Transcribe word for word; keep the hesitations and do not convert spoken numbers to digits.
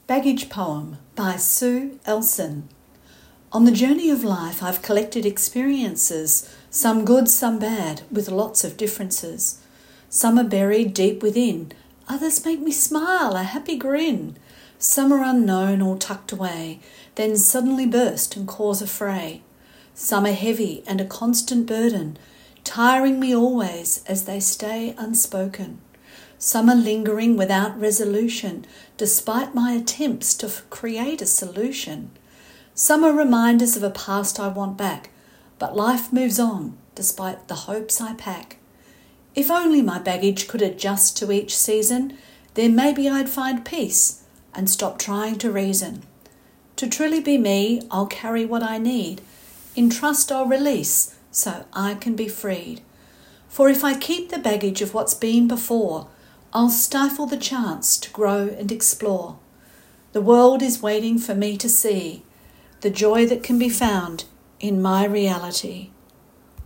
Baggage Poem by Sue Elson. On the journey of life I've collected experiences, some good, some bad, with lots of differences. Some are buried deep within, others make me smile a happy grin. Some are unknown or tucked away, then suddenly burst and cause a fray. Some are heavy and a constant burden, tiring me always as they stay unspoken. Some are lingering without resolution, despite my attempts to f- create a solution. Some are reminders of a past I want back, but life moves on despite the hopes I pack. If only my baggage could adjust to each season, then maybe I'd find peace and stop trying to reason. To truly be me, I'll carry what I need. In trust I'll release so I can be freed. For if I keep the baggage of what's been before, I'll stifle the chance to grow and explore. The world is waiting for me to see the joy that can be found in my reality.